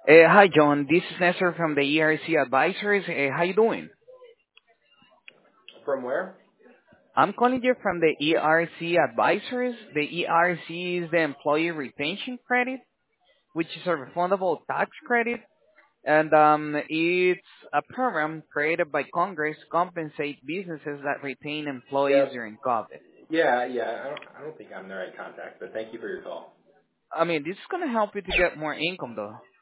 Hi, John. This is Nestor from the ERC Advisors. How you doing? From where? I'm calling you from the ERC Advisors. The ERC is the Employee Retention Credit, which is a refundable tax credit, and it's a program created by Congress to compensate businesses that retain employees Yep. during COVID. Yeah. I don't think I'm the right contact, but thank you for your call. I mean, this is going to help you to get more income, though.